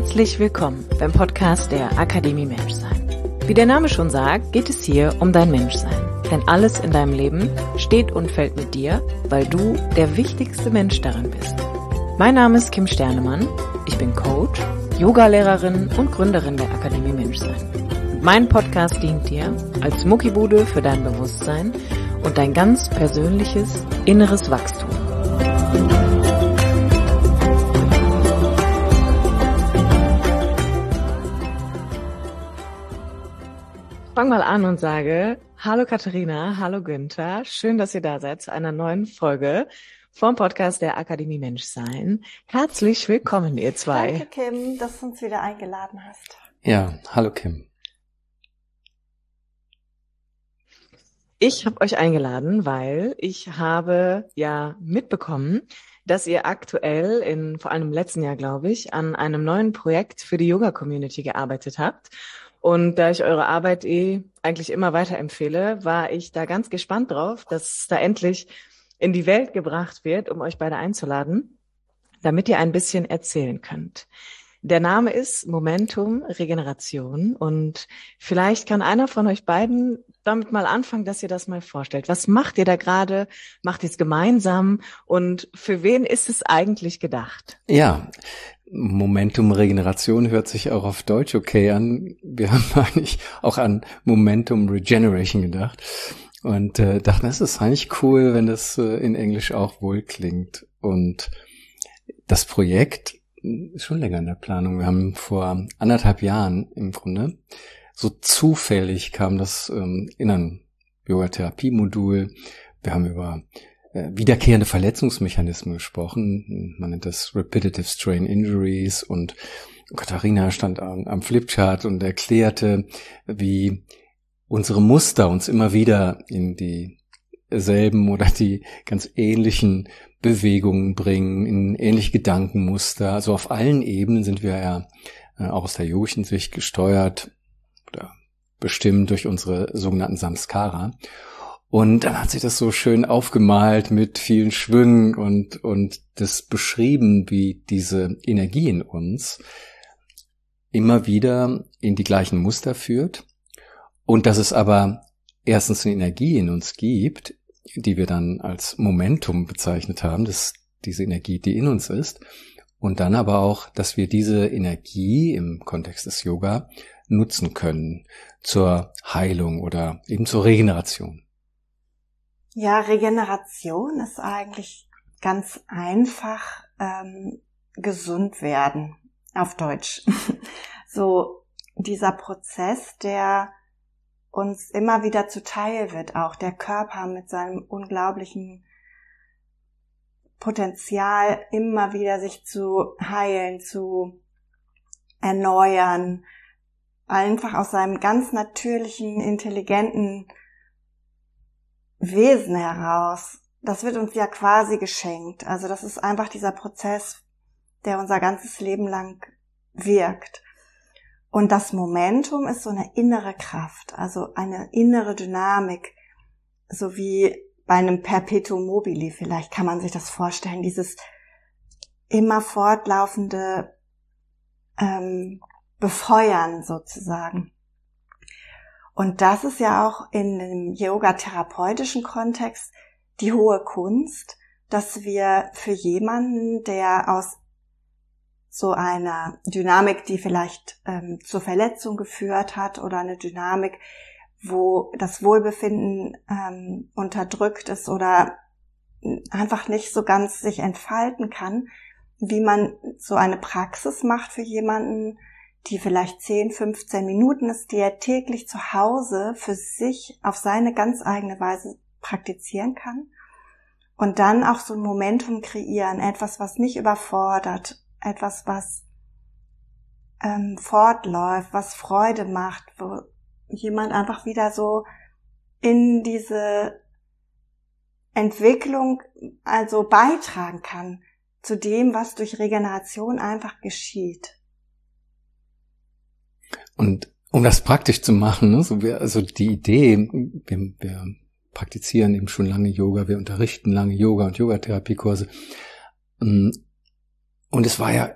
Herzlich willkommen beim Podcast der Akademie Menschsein. Wie der Name schon sagt, geht es hier um dein Menschsein. Denn alles in deinem Leben steht und fällt mit dir, weil du der wichtigste Mensch darin bist. Mein Name ist Kim Sternemann, ich bin Coach, Yogalehrerin und Gründerin der Akademie Menschsein. Und mein Podcast dient dir als Muckibude für dein Bewusstsein und dein ganz persönliches inneres Wachstum. Ich fange mal an und sage, hallo Katharina, hallo Günther, schön, dass ihr da seid zu einer neuen Folge vom Podcast der Akademie Menschsein. Herzlich willkommen, ihr zwei. Danke, Kim, dass du uns wieder eingeladen hast. Ja, hallo Kim. Ich habe euch eingeladen, weil ich habe ja mitbekommen, dass ihr aktuell vor allem im letzten Jahr, glaube ich, an einem neuen Projekt für die Yoga-Community gearbeitet habt. Und da ich eure Arbeit eigentlich immer weiterempfehle, war ich da ganz gespannt drauf, dass es da endlich in die Welt gebracht wird, um euch beide einzuladen, damit ihr ein bisschen erzählen könnt. Der Name ist Momentum Regeneration und vielleicht kann einer von euch beiden damit mal anfangen, dass ihr das mal vorstellt. Was macht ihr da gerade? Macht ihr es gemeinsam? Und für wen ist es eigentlich gedacht? Ja, Momentum Regeneration hört sich auch auf Deutsch okay an. Wir haben eigentlich auch an Momentum Regeneration gedacht und dachten, es ist eigentlich cool, wenn das in Englisch auch wohl klingt. Und das Projekt ist schon länger in der Planung. Wir haben vor 1,5 Jahren im Grunde so zufällig kam das in ein Yoga-Therapie-Modul. Wir haben über wiederkehrende Verletzungsmechanismen gesprochen. Man nennt das Repetitive Strain Injuries und Katharina stand am Flipchart und erklärte, wie unsere Muster uns immer wieder in dieselben oder die ganz ähnlichen Bewegungen bringen, in ähnliche Gedankenmuster. Also auf allen Ebenen sind wir ja auch aus der yogischen Sicht gesteuert oder bestimmt durch unsere sogenannten Samskara. Und dann hat sich das so schön aufgemalt mit vielen Schwüngen und das beschrieben, wie diese Energie in uns immer wieder in die gleichen Muster führt und dass es aber erstens eine Energie in uns gibt, die wir dann als Momentum bezeichnet haben, das ist diese Energie, die in uns ist, und dann aber auch, dass wir diese Energie im Kontext des Yoga nutzen können zur Heilung oder eben zur Regeneration. Ja, Regeneration ist eigentlich ganz einfach gesund werden auf Deutsch. So dieser Prozess, der uns immer wieder zuteil wird, auch der Körper mit seinem unglaublichen Potenzial, immer wieder sich zu heilen, zu erneuern, einfach aus seinem ganz natürlichen, intelligenten Wesen heraus. Das wird uns ja quasi geschenkt. Also das ist einfach dieser Prozess, der unser ganzes Leben lang wirkt. Und das Momentum ist so eine innere Kraft, also eine innere Dynamik, so wie bei einem Perpetuum mobile, vielleicht kann man sich das vorstellen, dieses immer fortlaufende Befeuern sozusagen. Und das ist ja auch in dem yoga-therapeutischen Kontext die hohe Kunst, dass wir für jemanden, der aus so einer Dynamik, die vielleicht zur Verletzung geführt hat oder eine Dynamik, wo das Wohlbefinden unterdrückt ist oder einfach nicht so ganz sich entfalten kann, wie man so eine Praxis macht für jemanden, die vielleicht 10, 15 Minuten ist, die er täglich zu Hause für sich auf seine ganz eigene Weise praktizieren kann und dann auch so ein Momentum kreieren, etwas, was nicht überfordert, etwas, was fortläuft, was Freude macht, wo jemand einfach wieder so in diese Entwicklung also beitragen kann zu dem, was durch Regeneration einfach geschieht. Und um das praktisch zu machen, also die Idee, wir praktizieren eben schon lange Yoga, wir unterrichten lange Yoga und Yogatherapiekurse. Und es war ja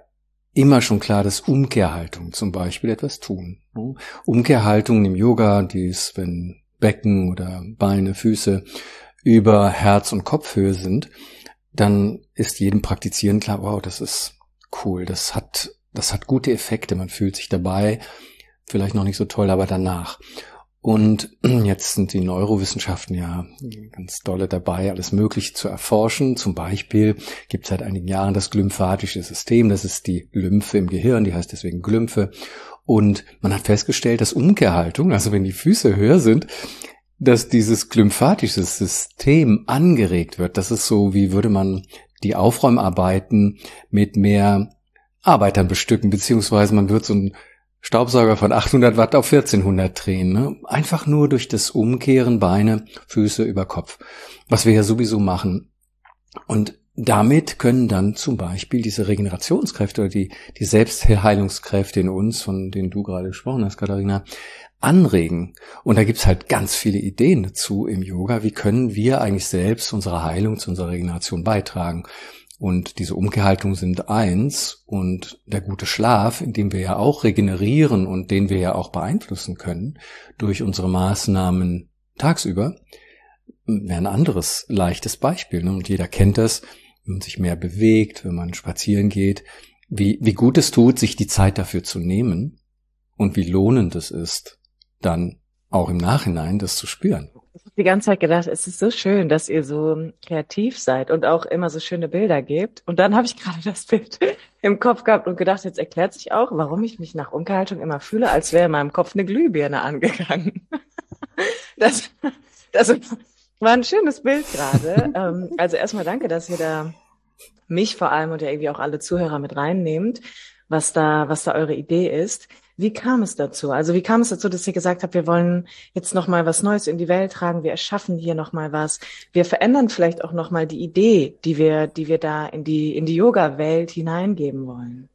immer schon klar, dass Umkehrhaltungen zum Beispiel etwas tun. Umkehrhaltungen im Yoga, die ist, wenn Becken oder Beine, Füße über Herz- und Kopfhöhe sind, dann ist jedem Praktizierenden klar, wow, das ist cool, das hat gute Effekte, man fühlt sich dabei, vielleicht noch nicht so toll, aber danach. Und jetzt sind die Neurowissenschaften ja ganz dolle dabei, alles Mögliche zu erforschen. Zum Beispiel gibt es seit einigen Jahren das glymphatische System, das ist die Lymphe im Gehirn, die heißt deswegen Glymphe. Und man hat festgestellt, dass Umkehrhaltung, also wenn die Füße höher sind, dass dieses glymphatische System angeregt wird. Das ist so, wie würde man die Aufräumarbeiten mit mehr Arbeitern bestücken, beziehungsweise man wird so ein Staubsauger von 800 Watt auf 1400 drehen, ne? Einfach nur durch das Umkehren Beine, Füße über Kopf, was wir ja sowieso machen. Und damit können dann zum Beispiel diese Regenerationskräfte oder die Selbstheilungskräfte in uns, von denen du gerade gesprochen hast, Katharina, anregen. Und da gibt's halt ganz viele Ideen dazu im Yoga. Wie können wir eigentlich selbst unsere Heilung zu unserer Regeneration beitragen? Und diese Umkehrhaltungen sind eins, und der gute Schlaf, in dem wir ja auch regenerieren und den wir ja auch beeinflussen können durch unsere Maßnahmen tagsüber, wäre ein anderes leichtes Beispiel. Und jeder kennt das, wenn man sich mehr bewegt, wenn man spazieren geht, wie gut es tut, sich die Zeit dafür zu nehmen und wie lohnend es ist, dann auch im Nachhinein das zu spüren. Ich habe die ganze Zeit gedacht, es ist so schön, dass ihr so kreativ seid und auch immer so schöne Bilder gebt. Und dann habe ich gerade das Bild im Kopf gehabt und gedacht, jetzt erklärt sich auch, warum ich mich nach Umkehrhaltung immer fühle, als wäre in meinem Kopf eine Glühbirne angegangen. Das war ein schönes Bild gerade. Also erstmal danke, dass ihr da mich vor allem und ja irgendwie auch alle Zuhörer mit reinnehmt, was da eure Idee ist. Wie kam es dazu? Also wie kam es dazu, dass ihr gesagt habt, wir wollen jetzt nochmal was Neues in die Welt tragen, wir erschaffen hier nochmal was, wir verändern vielleicht auch nochmal die Idee, die wir da in die Yoga-Welt hineingeben wollen?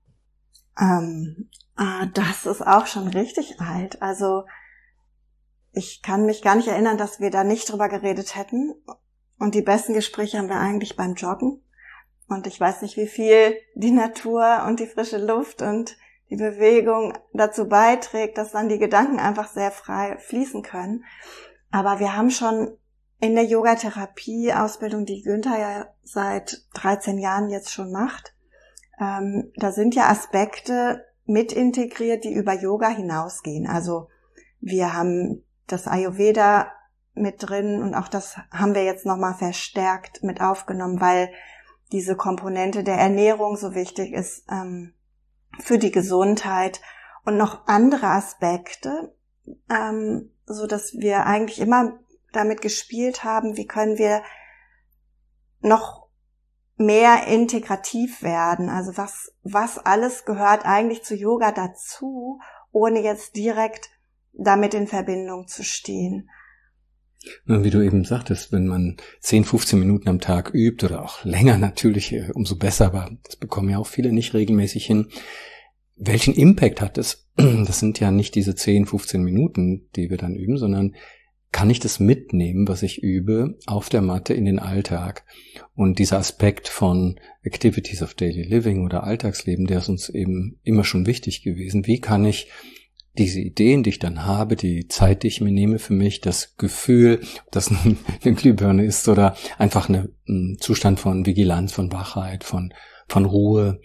Das ist auch schon richtig alt. Also ich kann mich gar nicht erinnern, dass wir da nicht drüber geredet hätten. Und die besten Gespräche haben wir eigentlich beim Joggen. Und ich weiß nicht, wie viel die Natur und die frische Luft und die Bewegung dazu beiträgt, dass dann die Gedanken einfach sehr frei fließen können. Aber wir haben schon in der Yogatherapie-Ausbildung, die Günther ja seit 13 Jahren jetzt schon macht, da sind ja Aspekte mit integriert, die über Yoga hinausgehen. Also wir haben das Ayurveda mit drin und auch das haben wir jetzt nochmal verstärkt mit aufgenommen, weil diese Komponente der Ernährung so wichtig ist für die Gesundheit und noch andere Aspekte, so dass wir eigentlich immer damit gespielt haben, wie können wir noch mehr integrativ werden, also was alles gehört eigentlich zu Yoga dazu, ohne jetzt direkt damit in Verbindung zu stehen. Wie du eben sagtest, wenn man 10, 15 Minuten am Tag übt oder auch länger natürlich, umso besser, aber das bekommen ja auch viele nicht regelmäßig hin. Welchen Impact hat es? Das sind ja nicht diese 10, 15 Minuten, die wir dann üben, sondern kann ich das mitnehmen, was ich übe, auf der Matte in den Alltag? Und dieser Aspekt von Activities of Daily Living oder Alltagsleben, der ist uns eben immer schon wichtig gewesen. Wie kann ich diese Ideen, die ich dann habe, die Zeit, die ich mir nehme für mich, das Gefühl, ob das eine Glühbirne ist oder einfach ein Zustand von Vigilanz, von Wachheit, von Ruhe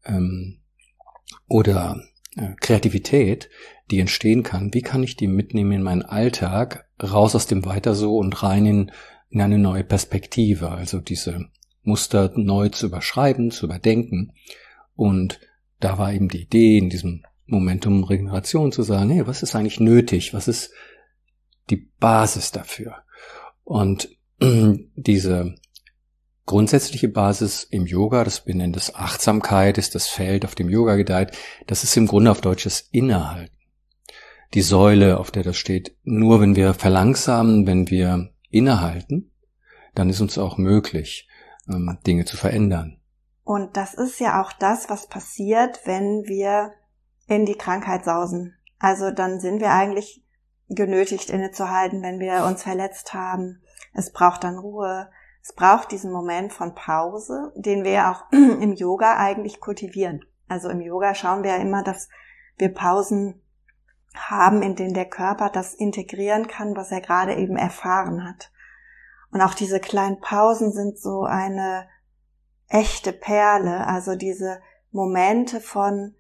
oder Kreativität, die entstehen kann, wie kann ich die mitnehmen in meinen Alltag, raus aus dem Weiter so und rein in eine neue Perspektive, also diese Muster neu zu überschreiben, zu überdenken. Und da war eben die Idee in diesem Momentum Regeneration zu sagen, hey, was ist eigentlich nötig? Was ist die Basis dafür? Und diese grundsätzliche Basis im Yoga, wir nennen das Achtsamkeit, ist das Feld, auf dem Yoga gedeiht, das ist im Grunde auf Deutsch das Innehalten. Die Säule, auf der das steht, nur wenn wir verlangsamen, wenn wir innehalten, dann ist uns auch möglich, Dinge zu verändern. Und das ist ja auch das, was passiert, wenn wir in die Krankheit sausen. Also dann sind wir eigentlich genötigt, innezuhalten, wenn wir uns verletzt haben. Es braucht dann Ruhe. Es braucht diesen Moment von Pause, den wir ja auch im Yoga eigentlich kultivieren. Also im Yoga schauen wir ja immer, dass wir Pausen haben, in denen der Körper das integrieren kann, was er gerade eben erfahren hat. Und auch diese kleinen Pausen sind so eine echte Perle, also diese Momente von,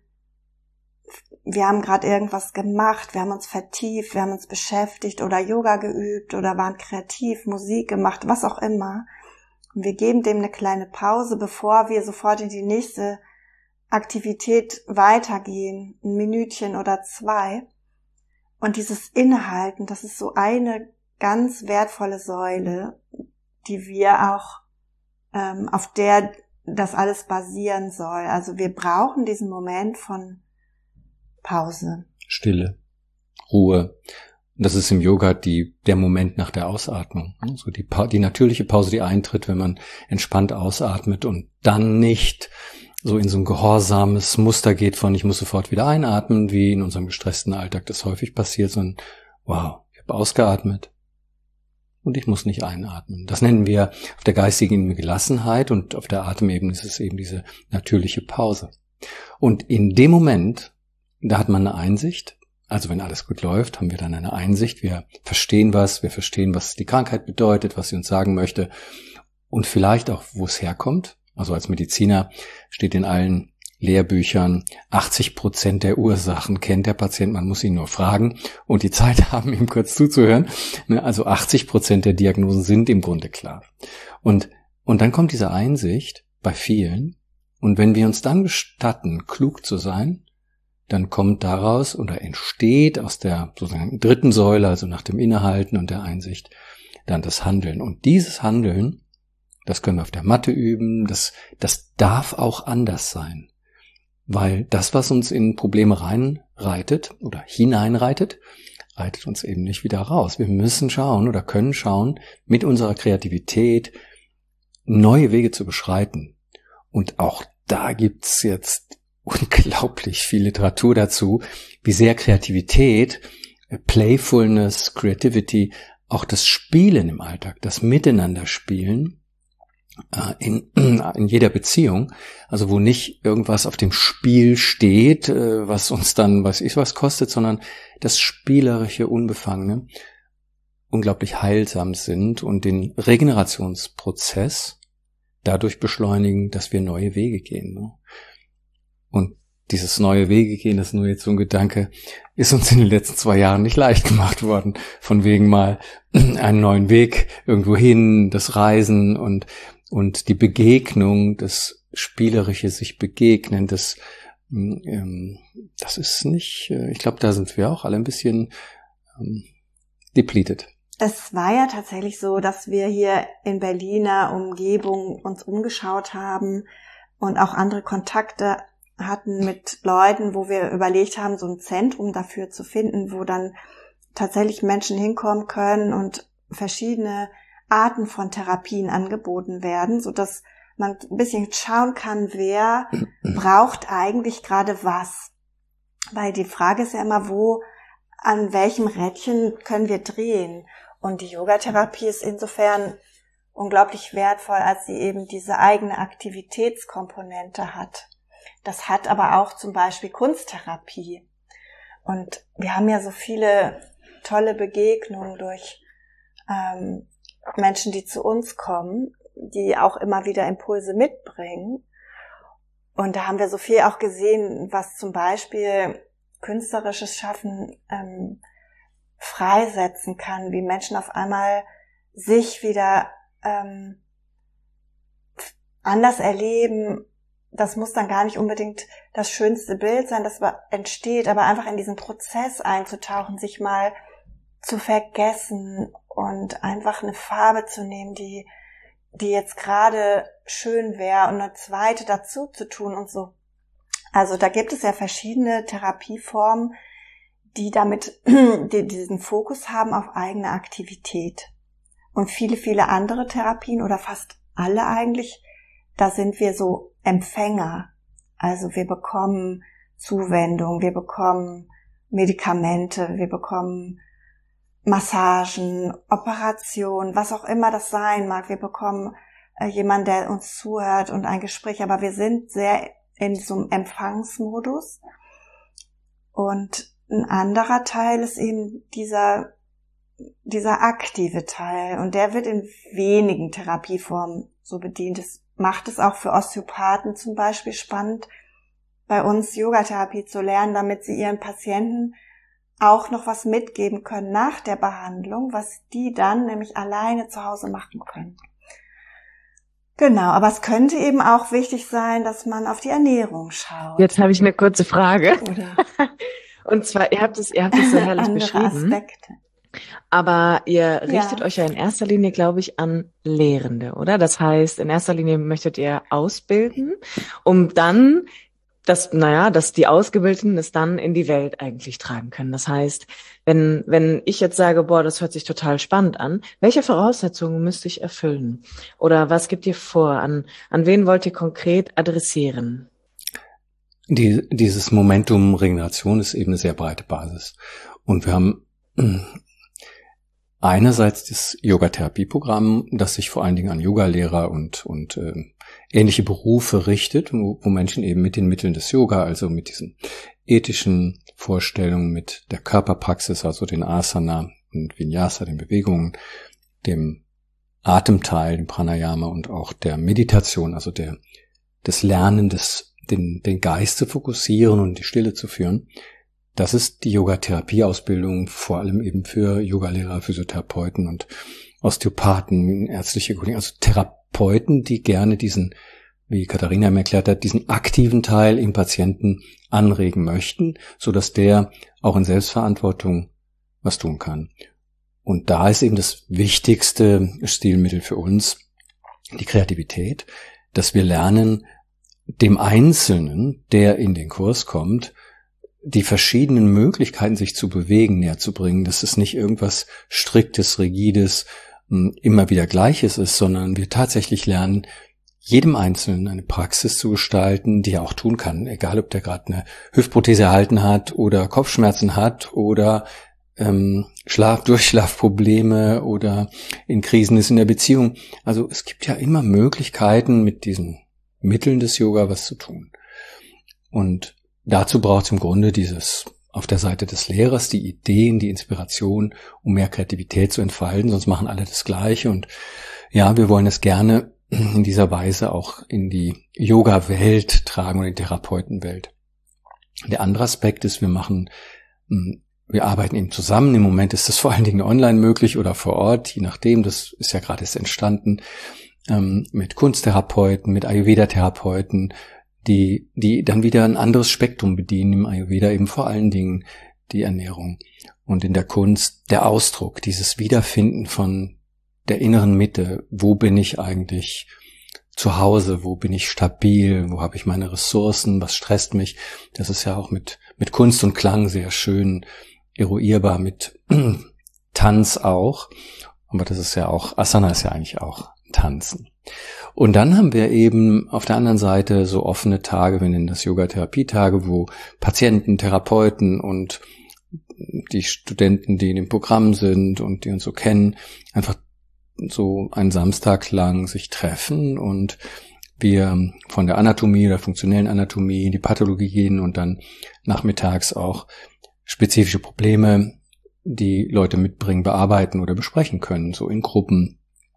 wir haben gerade irgendwas gemacht, wir haben uns vertieft, wir haben uns beschäftigt oder Yoga geübt oder waren kreativ, Musik gemacht, was auch immer. Und wir geben dem eine kleine Pause, bevor wir sofort in die nächste Aktivität weitergehen, ein Minütchen oder 2. Und dieses Innehalten, das ist so eine ganz wertvolle Säule, die wir auch, auf der das alles basieren soll. Also wir brauchen diesen Moment von Pause. Stille, Ruhe. Das ist im Yoga der Moment nach der Ausatmung. So die natürliche Pause, die eintritt, wenn man entspannt ausatmet und dann nicht so in so ein gehorsames Muster geht von ich muss sofort wieder einatmen, wie in unserem gestressten Alltag das häufig passiert, sondern wow, ich habe ausgeatmet und ich muss nicht einatmen. Das nennen wir auf der geistigen Ebene Gelassenheit und auf der Atemebene ist es eben diese natürliche Pause. Und in dem Moment, da hat man eine Einsicht, also wenn alles gut läuft, haben wir dann eine Einsicht, wir verstehen, was die Krankheit bedeutet, was sie uns sagen möchte und vielleicht auch, wo es herkommt. Also als Mediziner steht in allen Lehrbüchern, 80% der Ursachen kennt der Patient, man muss ihn nur fragen und die Zeit haben, ihm kurz zuzuhören. Also 80% der Diagnosen sind im Grunde klar. Und dann kommt diese Einsicht bei vielen und wenn wir uns dann gestatten, klug zu sein, dann kommt daraus oder entsteht aus der sozusagen dritten Säule, also nach dem Innehalten und der Einsicht, dann das Handeln. Und dieses Handeln, das können wir auf der Matte üben, das darf auch anders sein. Weil das, was uns in Probleme reinreitet oder hineinreitet, reitet uns eben nicht wieder raus. Wir müssen schauen oder können schauen, mit unserer Kreativität neue Wege zu beschreiten. Und auch da gibt's jetzt unglaublich viel Literatur dazu, wie sehr Kreativität, Playfulness, Creativity, auch das Spielen im Alltag, das Miteinanderspielen in jeder Beziehung, also wo nicht irgendwas auf dem Spiel steht, was uns dann weiß ich was kostet, sondern das spielerische, unbefangene unglaublich heilsam sind und den Regenerationsprozess dadurch beschleunigen, dass wir neue Wege gehen. Und dieses neue Wege gehen, das ist nur jetzt so ein Gedanke, ist uns in den letzten 2 Jahren nicht leicht gemacht worden. Von wegen mal einen neuen Weg irgendwo hin, das Reisen und die Begegnung, das spielerische sich begegnen, das ist nicht, ich glaube, da sind wir auch alle ein bisschen depleted. Es war ja tatsächlich so, dass wir hier in Berliner Umgebung uns umgeschaut haben und auch andere Kontakte hatten mit Leuten, wo wir überlegt haben, so ein Zentrum dafür zu finden, wo dann tatsächlich Menschen hinkommen können und verschiedene Arten von Therapien angeboten werden, so dass man ein bisschen schauen kann, wer braucht eigentlich gerade was. Weil die Frage ist ja immer, an welchem Rädchen können wir drehen? Und die Yogatherapie ist insofern unglaublich wertvoll, als sie eben diese eigene Aktivitätskomponente hat. Das hat aber auch zum Beispiel Kunsttherapie. Und wir haben ja so viele tolle Begegnungen durch Menschen, die zu uns kommen, die auch immer wieder Impulse mitbringen. Und da haben wir so viel auch gesehen, was zum Beispiel künstlerisches Schaffen freisetzen kann, wie Menschen auf einmal sich wieder anders erleben. Das muss dann gar nicht unbedingt das schönste Bild sein, das entsteht, aber einfach in diesen Prozess einzutauchen, sich mal zu vergessen und einfach eine Farbe zu nehmen, die jetzt gerade schön wäre und eine zweite dazu zu tun und so. Also da gibt es ja verschiedene Therapieformen, die damit diesen Fokus haben auf eigene Aktivität. Und viele, viele andere Therapien oder fast alle eigentlich, da sind wir so Empfänger. Also wir bekommen Zuwendung, wir bekommen Medikamente, wir bekommen Massagen, Operationen, was auch immer das sein mag. Wir bekommen jemanden, der uns zuhört und ein Gespräch, aber wir sind sehr in so einem Empfangsmodus. Und ein anderer Teil ist eben dieser aktive Teil. Und der wird in wenigen Therapieformen so bedient. Das macht es auch für Osteopathen zum Beispiel spannend, bei uns Yogatherapie zu lernen, damit sie ihren Patienten auch noch was mitgeben können nach der Behandlung, was die dann nämlich alleine zu Hause machen können. Genau, aber es könnte eben auch wichtig sein, dass man auf die Ernährung schaut. Jetzt habe ich eine kurze Frage. Oder Und zwar, ihr habt es so herrlich andere beschrieben, Aspekte. aber ihr richtet Ja. euch ja in erster Linie, glaube ich, an Lehrende, oder? Das heißt, in erster Linie möchtet ihr ausbilden, um dann dass die Ausgebildeten es dann in die Welt eigentlich tragen können. Das heißt, wenn ich jetzt sage, boah, das hört sich total spannend an, welche Voraussetzungen müsste ich erfüllen? Oder was gibt ihr vor? An wen wollt ihr konkret adressieren? Dieses Momentum Regeneration ist eben eine sehr breite Basis. Und wir haben einerseits das Yoga-Therapie-Programm, das sich vor allen Dingen an Yogalehrer und ähnliche Berufe richtet, wo Menschen eben mit den Mitteln des Yoga, also mit diesen ethischen Vorstellungen, mit der Körperpraxis, also den Asana und Vinyasa, den Bewegungen, dem Atemteil, dem Pranayama und auch der Meditation, also des Lernen, den Geist zu fokussieren und die Stille zu führen. Das ist die Yoga-Therapie-Ausbildung, vor allem eben für Yogalehrer, Physiotherapeuten und Osteopathen, ärztliche Kollegen, also Therapeuten, die gerne diesen, wie Katharina mir erklärt hat, diesen aktiven Teil im Patienten anregen möchten, so dass der auch in Selbstverantwortung was tun kann. Und da ist eben das wichtigste Stilmittel für uns die Kreativität, dass wir lernen, dem Einzelnen, der in den Kurs kommt, die verschiedenen Möglichkeiten, sich zu bewegen, näher zu bringen, dass es nicht irgendwas Striktes, Rigides, immer wieder Gleiches ist, sondern wir tatsächlich lernen, jedem Einzelnen eine Praxis zu gestalten, die er auch tun kann, egal ob der gerade eine Hüftprothese erhalten hat oder Kopfschmerzen hat oder Durchschlafprobleme oder in Krisen ist in der Beziehung. Also es gibt ja immer Möglichkeiten, mit diesen Mitteln des Yoga was zu tun. Und dazu braucht es im Grunde dieses auf der Seite des Lehrers die Ideen, die Inspiration, um mehr Kreativität zu entfalten, sonst machen alle das Gleiche. Und ja, wir wollen es gerne in dieser Weise auch in die Yoga-Welt tragen oder in die Therapeutenwelt. Der andere Aspekt ist, wir arbeiten eben zusammen. Im Moment ist das vor allen Dingen online möglich oder vor Ort, je nachdem. Das ist ja gerade erst entstanden, mit Kunsttherapeuten, mit Ayurveda-Therapeuten, die dann wieder ein anderes Spektrum bedienen. Im Ayurveda eben vor allen Dingen die Ernährung und in der Kunst der Ausdruck, dieses Wiederfinden von der inneren Mitte. Wo bin ich eigentlich zu Hause? Wo bin ich stabil? Wo habe ich meine Ressourcen? Was stresst mich? Das ist ja auch mit Kunst und Klang sehr schön eruierbar, mit Tanz auch. Aber das ist ja auch, Asana ist ja eigentlich auch Tanzen. Und dann haben wir eben auf der anderen Seite so offene Tage, wir nennen das Yoga-Therapie-Tage, wo Patienten, Therapeuten und die Studenten, die in dem Programm sind und die uns so kennen, einfach so einen Samstag lang sich treffen und wir von der Anatomie oder funktionellen Anatomie in die Pathologie gehen und dann nachmittags auch spezifische Probleme, die Leute mitbringen, bearbeiten oder besprechen können, so in Gruppen.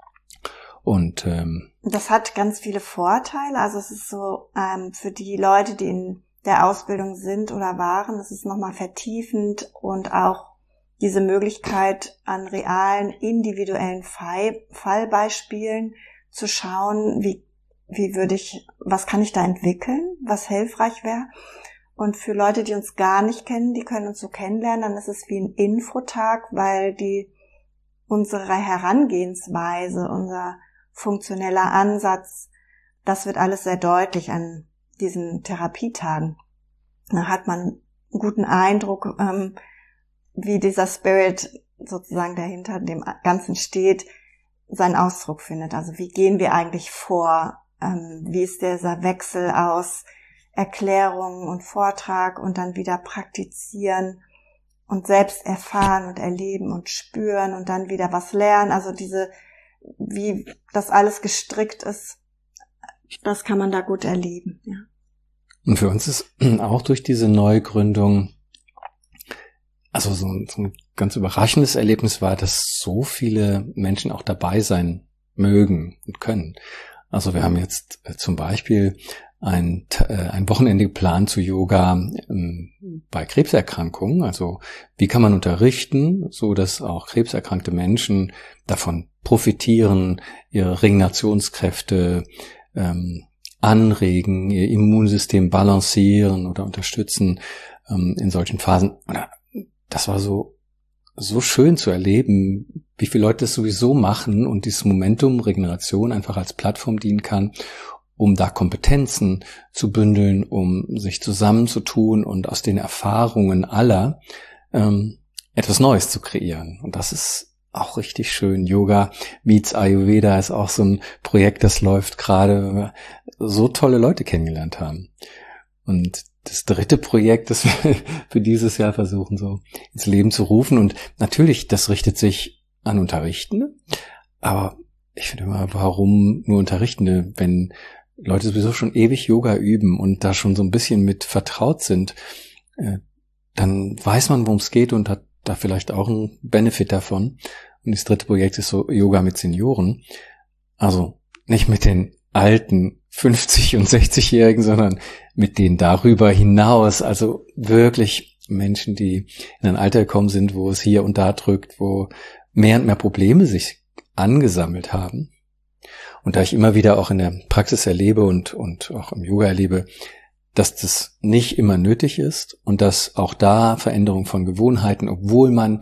Und das hat ganz viele Vorteile. Also es ist so für die Leute, die in der Ausbildung sind oder waren, es ist nochmal vertiefend und auch diese Möglichkeit an realen, individuellen Fallbeispielen zu schauen, was kann ich da entwickeln, was hilfreich wäre. Und für Leute, die uns gar nicht kennen, die können uns so kennenlernen, dann ist es wie ein Infotag, weil unsere Herangehensweise, unser funktioneller Ansatz, das wird alles sehr deutlich an diesen Therapietagen. Da hat man einen guten Eindruck, wie dieser Spirit sozusagen, der hinter dem Ganzen steht, seinen Ausdruck findet. Also wie gehen wir eigentlich vor? Wie ist dieser Wechsel aus Erklärung und Vortrag und dann wieder praktizieren und selbst erfahren und erleben und spüren und dann wieder was lernen. Also wie das alles gestrickt ist, das kann man da gut erleben. Ja. Und für uns ist auch durch diese Neugründung, also so ein ganz überraschendes Erlebnis war, dass so viele Menschen auch dabei sein mögen und können. Also wir haben jetzt zum Beispiel ein Wochenende geplant zu Yoga bei Krebserkrankungen. Also wie kann man unterrichten, so dass auch krebserkrankte Menschen davon profitieren, ihre Regenerationskräfte anregen, ihr Immunsystem balancieren oder unterstützen in solchen Phasen. Das war so schön zu erleben, wie viele Leute das sowieso machen und dieses Momentum Regeneration einfach als Plattform dienen kann, um da Kompetenzen zu bündeln, um sich zusammenzutun und aus den Erfahrungen aller etwas Neues zu kreieren. Und das ist auch richtig schön. Yoga meets Ayurveda ist auch so ein Projekt, das läuft gerade, weil wir so tolle Leute kennengelernt haben. Und das dritte Projekt, das wir für dieses Jahr versuchen, so ins Leben zu rufen. Und natürlich, das richtet sich an Unterrichtende. Aber ich finde immer, warum nur Unterrichtende, wenn Leute sowieso schon ewig Yoga üben und da schon so ein bisschen mit vertraut sind, dann weiß man, worum es geht und hat da vielleicht auch einen Benefit davon. Und das dritte Projekt ist so Yoga mit Senioren. Also nicht mit den alten 50- und 60-Jährigen, sondern mit denen darüber hinaus. Also wirklich Menschen, die in ein Alter gekommen sind, wo es hier und da drückt, wo mehr und mehr Probleme sich angesammelt haben. Und da ich immer wieder auch in der Praxis erlebe und auch im Yoga erlebe, dass das nicht immer nötig ist und dass auch da Veränderung von Gewohnheiten, obwohl man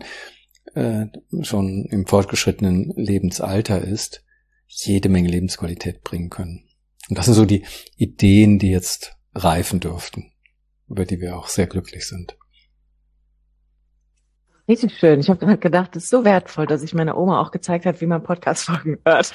schon im fortgeschrittenen Lebensalter ist, jede Menge Lebensqualität bringen können. Und das sind so die Ideen, die jetzt reifen dürften, über die wir auch sehr glücklich sind. Richtig schön. Ich habe gerade gedacht, es ist so wertvoll, dass ich meiner Oma auch gezeigt hat, wie man Podcast-Folgen hört.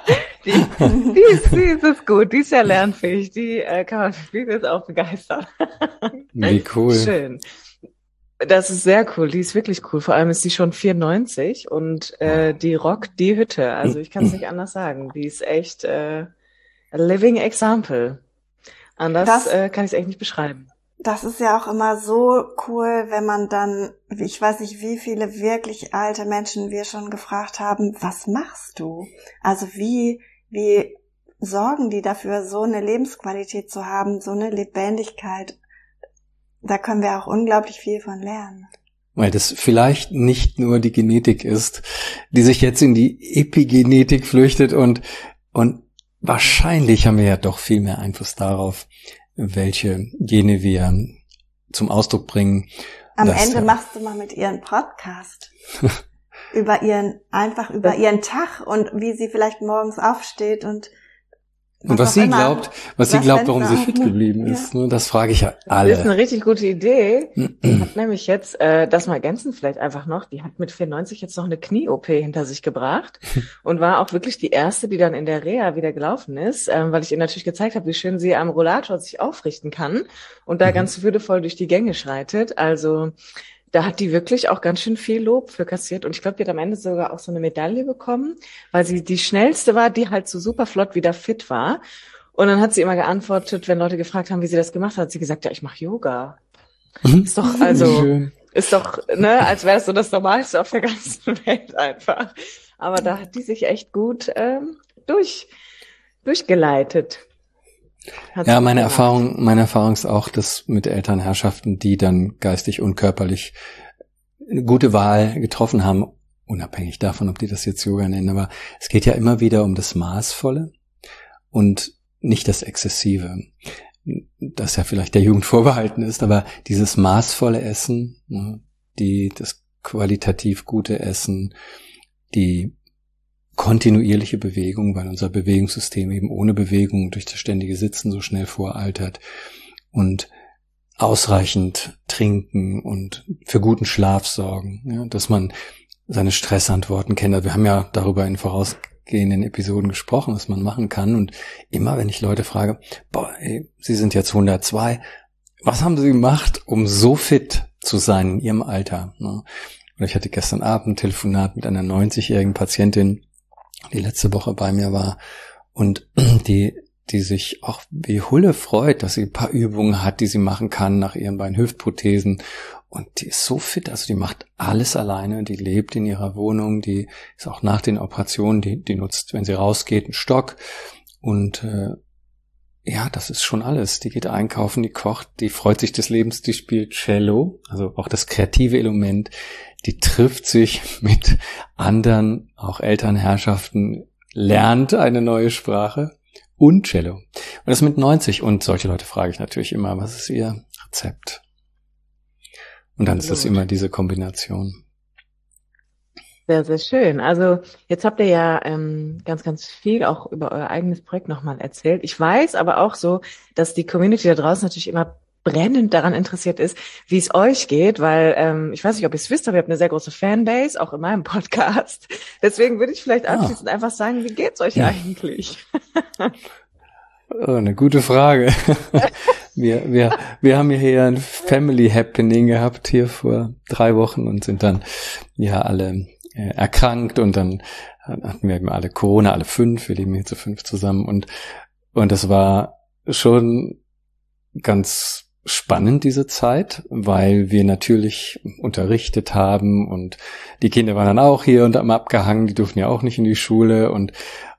Die ist gut, die ist ja lernfähig, die kann man für vieles auch begeistern. Wie cool. Schön. Das ist sehr cool, die ist wirklich cool. Vor allem ist sie schon 94 und die rockt die Hütte. Also ich kann es nicht anders sagen. Die ist echt a living example. Anders kann ich es echt nicht beschreiben. Das ist ja auch immer so cool, wenn man dann, ich weiß nicht, wie viele wirklich alte Menschen wir schon gefragt haben, was machst du? Also wie sorgen die dafür, so eine Lebensqualität zu haben, so eine Lebendigkeit? Da können wir auch unglaublich viel von lernen. Weil das vielleicht nicht nur die Genetik ist, die sich jetzt in die Epigenetik flüchtet und wahrscheinlich haben wir ja doch viel mehr Einfluss darauf, welche Gene wir zum Ausdruck bringen. Am Ende machst du mal mit ihr einen Podcast über ihren Tag und wie sie vielleicht morgens aufsteht und was sie glaubt, warum sie fit geblieben ist. Ja. Das frage ich ja alle. Das ist eine richtig gute Idee. Die hat nämlich jetzt, das mal ergänzen vielleicht einfach noch, die hat mit 94 jetzt noch eine Knie-OP hinter sich gebracht und war auch wirklich die erste, die dann in der Reha wieder gelaufen ist, weil ich ihr natürlich gezeigt habe, wie schön sie am Rollator sich aufrichten kann und da ganz würdevoll durch die Gänge schreitet. Also da hat die wirklich auch ganz schön viel Lob für kassiert. Und ich glaube, die hat am Ende sogar auch so eine Medaille bekommen, weil sie die schnellste war, die halt so super flott wieder fit war. Und dann hat sie immer geantwortet, wenn Leute gefragt haben, wie sie das gemacht hat sie gesagt, ja, ich mache Yoga. Ist doch, als wäre es so das Normalste auf der ganzen Welt einfach. Aber da hat die sich echt gut durchgeleitet. Ja, meine Erfahrung ist auch, dass mit Elternherrschaften, die dann geistig und körperlich eine gute Wahl getroffen haben, unabhängig davon, ob die das jetzt Yoga nennen, aber es geht ja immer wieder um das Maßvolle und nicht das Exzessive, das ja vielleicht der Jugend vorbehalten ist, aber dieses maßvolle Essen, das qualitativ gute Essen, die kontinuierliche Bewegung, weil unser Bewegungssystem eben ohne Bewegung durch das ständige Sitzen so schnell voraltert und ausreichend trinken und für guten Schlaf sorgen, ja, dass man seine Stressantworten kennt. Wir haben ja darüber in vorausgehenden Episoden gesprochen, was man machen kann und immer, wenn ich Leute frage, Sie sind jetzt 102, was haben Sie gemacht, um so fit zu sein in Ihrem Alter? Oder ich hatte gestern Abend ein Telefonat mit einer 90-jährigen Patientin, die letzte Woche bei mir war und die die sich auch wie Hulle freut, dass sie ein paar Übungen hat, die sie machen kann nach ihren beiden Hüftprothesen. Und die ist so fit, also die macht alles alleine, die lebt in ihrer Wohnung, die ist auch nach den Operationen, die nutzt, wenn sie rausgeht, einen Stock. Und ja, das ist schon alles. Die geht einkaufen, die kocht, die freut sich des Lebens, die spielt Cello, also auch das kreative Element. Die trifft sich mit anderen, auch Elternherrschaften, lernt eine neue Sprache und Cello. Und das mit 90. Und solche Leute frage ich natürlich immer, was ist ihr Rezept? Und dann ist das immer diese Kombination. Sehr, sehr schön. Also jetzt habt ihr ja ganz, ganz viel auch über euer eigenes Projekt nochmal erzählt. Ich weiß aber auch so, dass die Community da draußen natürlich immer brennend daran interessiert ist, wie es euch geht, weil ich weiß nicht, ob ihr es wisst, aber ihr habt eine sehr große Fanbase, auch in meinem Podcast. Deswegen würde ich vielleicht abschließend einfach sagen, wie geht's euch eigentlich? Oh, eine gute Frage. Wir haben ja hier ein Family Happening gehabt hier vor 3 Wochen und sind dann ja alle erkrankt und dann hatten wir eben alle Corona, alle 5, wir leben hier zu 5 zusammen und das war schon ganz spannend, diese Zeit, weil wir natürlich unterrichtet haben und die Kinder waren dann auch hier und haben abgehangen, die durften ja auch nicht in die Schule und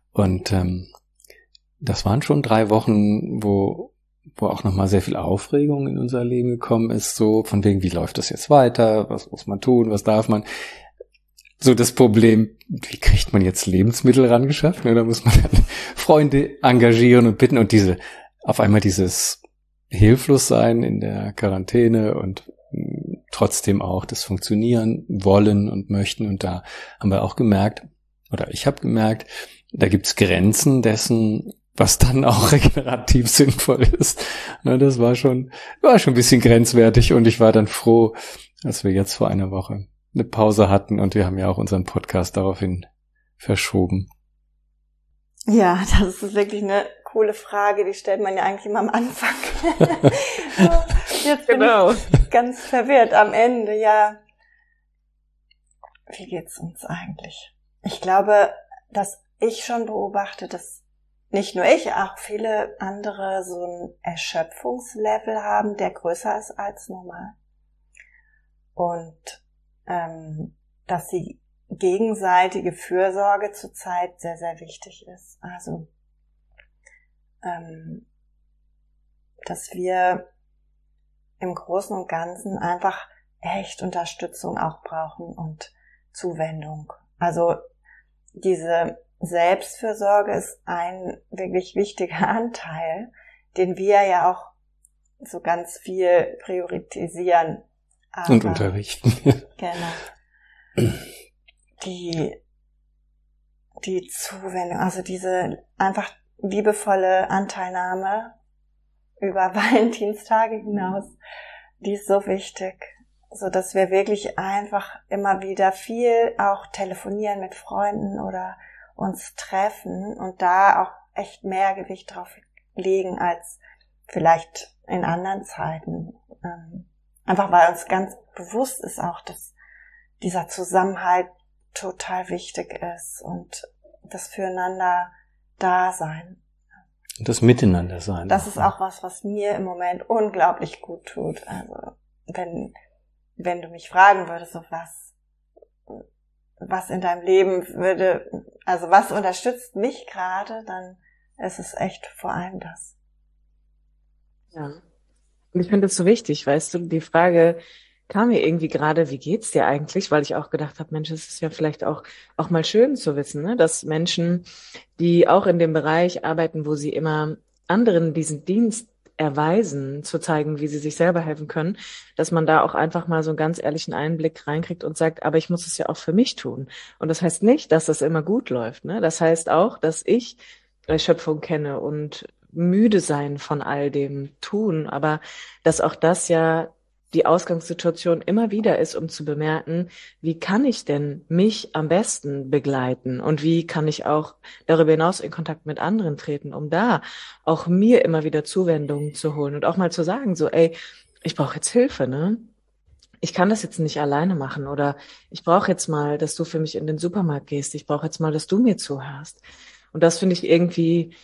das waren schon 3 Wochen, wo auch nochmal sehr viel Aufregung in unser Leben gekommen ist, so von wegen, wie läuft das jetzt weiter, was muss man tun, was darf man. So das Problem, wie kriegt man jetzt Lebensmittel rangeschafft? Da muss man dann Freunde engagieren und bitten und auf einmal dieses Hilflossein in der Quarantäne und trotzdem auch das Funktionieren wollen und möchten. Und da haben wir auch gemerkt, oder ich habe gemerkt, da gibt's Grenzen dessen, was dann auch regenerativ sinnvoll ist. Das war schon ein bisschen grenzwertig und ich war dann froh, dass wir jetzt vor einer Woche eine Pause hatten und wir haben ja auch unseren Podcast daraufhin verschoben. Ja, das ist wirklich eine coole Frage, die stellt man ja eigentlich immer am Anfang. Jetzt bin ich ganz verwirrt am Ende, ja. Wie geht's uns eigentlich? Ich glaube, dass ich schon beobachte, dass nicht nur ich, auch viele andere so ein Erschöpfungslevel haben, der größer ist als normal. Und dass die gegenseitige Fürsorge zurzeit sehr, sehr wichtig ist. Also, dass wir im Großen und Ganzen einfach echt Unterstützung auch brauchen und Zuwendung. Also diese Selbstfürsorge ist ein wirklich wichtiger Anteil, den wir ja auch so ganz viel priorisieren. Aber, und unterrichten. Genau. Die Zuwendung, also diese einfach liebevolle Anteilnahme über Valentinstage hinaus, die ist so wichtig, so dass wir wirklich einfach immer wieder viel auch telefonieren mit Freunden oder uns treffen und da auch echt mehr Gewicht drauf legen als vielleicht in anderen Zeiten. Einfach weil uns ganz bewusst ist auch, dass dieser Zusammenhalt total wichtig ist und das Füreinander Dasein. Und das Miteinander sein. Das ist auch was mir im Moment unglaublich gut tut. Also wenn du mich fragen würdest, so was in deinem Leben also was unterstützt mich gerade, dann ist es echt vor allem das. Ja. Und ich finde das so wichtig, weißt du, die Frage kam mir irgendwie gerade, wie geht's dir eigentlich? Weil ich auch gedacht habe, Mensch, es ist ja vielleicht auch mal schön zu wissen, ne? Dass Menschen, die auch in dem Bereich arbeiten, wo sie immer anderen diesen Dienst erweisen, zu zeigen, wie sie sich selber helfen können, dass man da auch einfach mal so einen ganz ehrlichen Einblick reinkriegt und sagt, aber ich muss es ja auch für mich tun. Und das heißt nicht, dass das immer gut läuft, ne? Das heißt auch, dass ich Erschöpfung kenne und müde sein von all dem tun, aber dass auch das ja die Ausgangssituation immer wieder ist, um zu bemerken, wie kann ich denn mich am besten begleiten und wie kann ich auch darüber hinaus in Kontakt mit anderen treten, um da auch mir immer wieder Zuwendungen zu holen und auch mal zu sagen, so, ey, ich brauche jetzt Hilfe, ne? Ich kann das jetzt nicht alleine machen oder ich brauche jetzt mal, dass du für mich in den Supermarkt gehst, ich brauche jetzt mal, dass du mir zuhörst. Und das finde ich irgendwie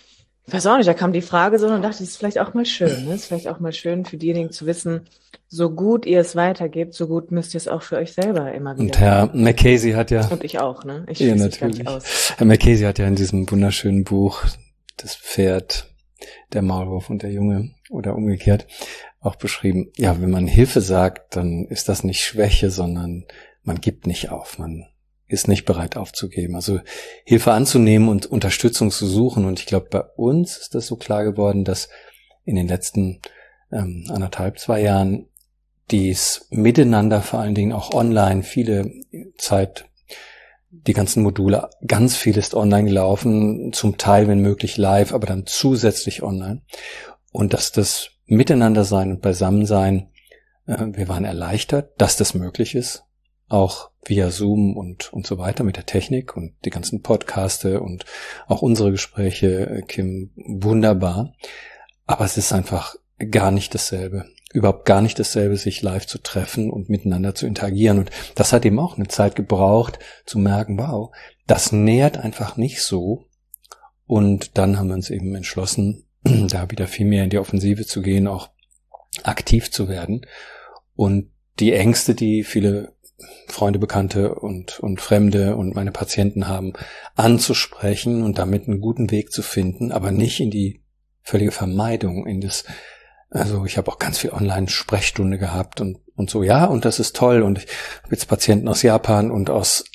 Ich weiß auch nicht, da kam die Frage so und dachte, das ist vielleicht auch mal schön, ne? Ist vielleicht auch mal schön für diejenigen zu wissen, so gut ihr es weitergebt, so gut müsst ihr es auch für euch selber immer wieder. Und Herr Mackenzie hat ja... Und ich auch, ne? Ich ja, schließe mich gar natürlich. nicht aus. Herr Mackenzie hat ja in diesem wunderschönen Buch Das Pferd, der Maulwurf und der Junge oder umgekehrt auch beschrieben, ja, wenn man Hilfe sagt, dann ist das nicht Schwäche, sondern man gibt nicht auf, man ist nicht bereit aufzugeben. Also Hilfe anzunehmen und Unterstützung zu suchen. Und ich glaube, bei uns ist das so klar geworden, dass in den letzten 2 Jahren dies Miteinander, vor allen Dingen auch online, viele Zeit, die ganzen Module, ganz viel ist online gelaufen, zum Teil, wenn möglich, live, aber dann zusätzlich online. Und dass das Miteinander-Sein und Beisammensein, wir waren erleichtert, dass das möglich ist, auch via Zoom und so weiter mit der Technik und die ganzen Podcaste und auch unsere Gespräche, Kim, wunderbar. Aber es ist einfach gar nicht dasselbe. Überhaupt gar nicht dasselbe, sich live zu treffen und miteinander zu interagieren. Und das hat eben auch eine Zeit gebraucht, zu merken, wow, das nährt einfach nicht so. Und dann haben wir uns eben entschlossen, da wieder viel mehr in die Offensive zu gehen, auch aktiv zu werden. Und die Ängste, die viele Freunde, Bekannte und Fremde und meine Patienten haben, anzusprechen und damit einen guten Weg zu finden, aber nicht in die völlige Vermeidung, in das, also ich habe auch ganz viel Online-Sprechstunde gehabt und so, ja, und das ist toll. Und ich habe jetzt Patienten aus Japan und aus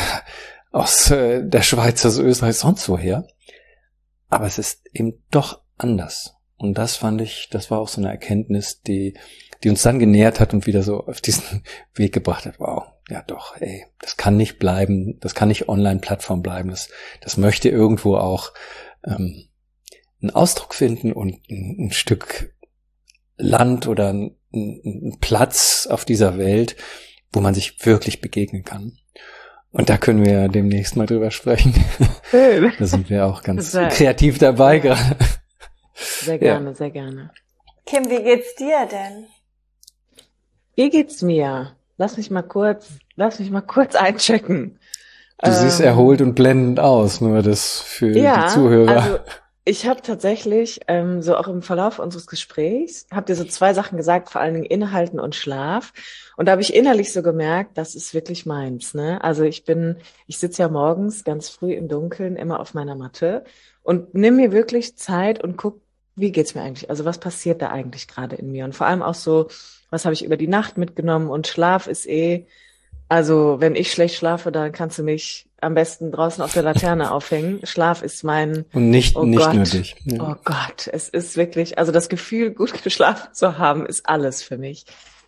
der Schweiz, aus Österreich, sonst woher. Aber es ist eben doch anders. Und das fand ich, das war auch so eine Erkenntnis, die uns dann genährt hat und wieder so auf diesen Weg gebracht hat. Wow, ja doch, ey, das kann nicht bleiben, das kann nicht Online-Plattform bleiben. Das möchte irgendwo auch einen Ausdruck finden und ein Stück Land oder ein Platz auf dieser Welt, wo man sich wirklich begegnen kann. Und da können wir ja demnächst mal drüber sprechen. Schön. Da sind wir auch ganz kreativ dabei gerade. Sehr gerne, sehr gerne. Kim, wie geht's dir denn? Wie geht's mir? Lass mich mal kurz einchecken. Du siehst erholt und blendend aus, nur das für die Zuhörer. Also ich habe tatsächlich, so auch im Verlauf unseres Gesprächs, habt ihr so 2 Sachen gesagt, vor allen Dingen Innehalten und Schlaf. Und da habe ich innerlich so gemerkt, das ist wirklich meins, ne? Also ich sitze ja morgens ganz früh im Dunkeln immer auf meiner Matte und nimm mir wirklich Zeit und guck, wie geht's mir eigentlich? Also was passiert da eigentlich gerade in mir? Und vor allem auch so, was habe ich über die Nacht mitgenommen? Und Schlaf ist also wenn ich schlecht schlafe, dann kannst du mich am besten draußen auf der Laterne aufhängen. Schlaf ist mein... Und nicht Gott, nur dich. Ja. Oh Gott, es ist wirklich, also das Gefühl, gut geschlafen zu haben, ist alles für mich.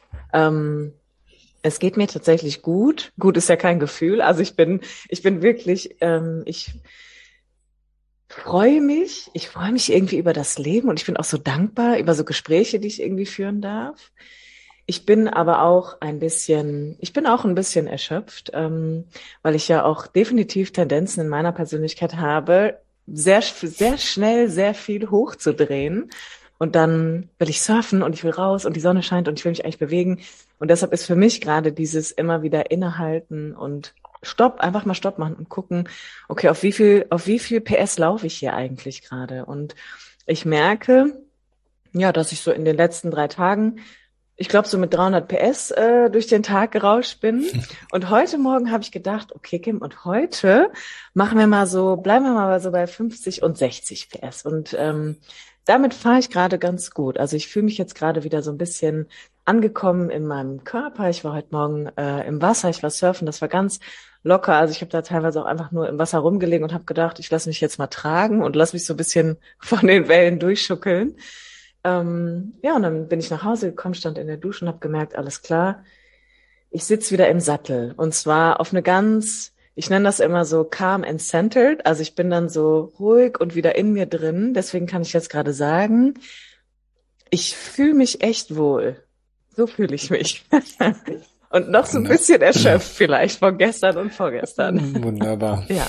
Es geht mir tatsächlich gut. Gut ist ja kein Gefühl. Also ich bin wirklich, ich freue mich irgendwie über das Leben und ich bin auch so dankbar über so Gespräche, die ich irgendwie führen darf. Ich bin aber auch ein bisschen erschöpft, weil ich ja auch definitiv Tendenzen in meiner Persönlichkeit habe, sehr, sehr schnell sehr viel hochzudrehen. Und dann will ich surfen und ich will raus und die Sonne scheint und ich will mich eigentlich bewegen. Und deshalb ist für mich gerade dieses immer wieder innehalten und einfach mal Stopp machen und gucken, okay, auf wie viel PS laufe ich hier eigentlich gerade? Und ich merke, ja, dass ich so in den letzten 3 Tagen, ich glaube, so mit 300 PS durch den Tag gerauscht bin. Und heute Morgen habe ich gedacht, okay, Kim, und heute bleiben wir mal so bei 50 und 60 PS. Und damit fahre ich gerade ganz gut. Also ich fühle mich jetzt gerade wieder so ein bisschen angekommen in meinem Körper. Ich war heute Morgen im Wasser, ich war surfen, das war ganz locker. Also ich habe da teilweise auch einfach nur im Wasser rumgelegen und habe gedacht, ich lasse mich jetzt mal tragen und lasse mich so ein bisschen von den Wellen durchschuckeln. Ja, und dann bin ich nach Hause gekommen, stand in der Dusche und habe gemerkt, alles klar, ich sitze wieder im Sattel. Und zwar auf eine ganz, ich nenne das immer so calm and centered. Also ich bin dann so ruhig und wieder in mir drin. Deswegen kann ich jetzt gerade sagen, ich fühle mich echt wohl. So fühle ich mich. Und noch so ein bisschen erschöpft vielleicht von gestern und vorgestern. Wunderbar. Ja.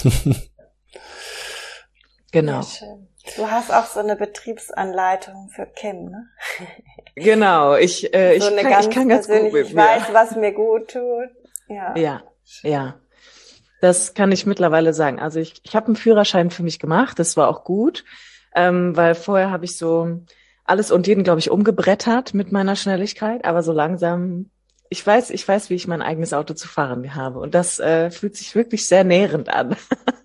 Genau. Sehr schön. Du hast auch so eine Betriebsanleitung für Kim, ne? Genau. Ich kann ganz gut mit mir. Ich weiß, was mir gut tut. Ja. Das kann ich mittlerweile sagen. Also ich habe einen Führerschein für mich gemacht. Das war auch gut. weil vorher habe ich so alles und jeden, glaube ich, umgebrettert mit meiner Schnelligkeit, aber so langsam, ich weiß, wie ich mein eigenes Auto zu fahren habe und das fühlt sich wirklich sehr nährend an.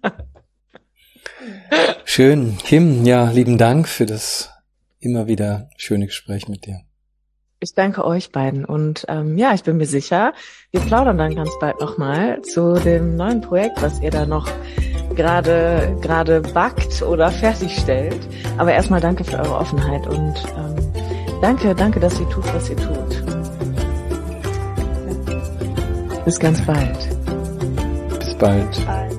Schön. Kim, ja, lieben Dank für das immer wieder schöne Gespräch mit dir. Ich danke euch beiden und ja, ich bin mir sicher, wir plaudern dann ganz bald nochmal zu dem neuen Projekt, was ihr da noch gerade backt oder fertigstellt. Aber erstmal danke für eure Offenheit und danke, dass ihr tut, was ihr tut. Bis ganz bald. Bis bald. Bis bald.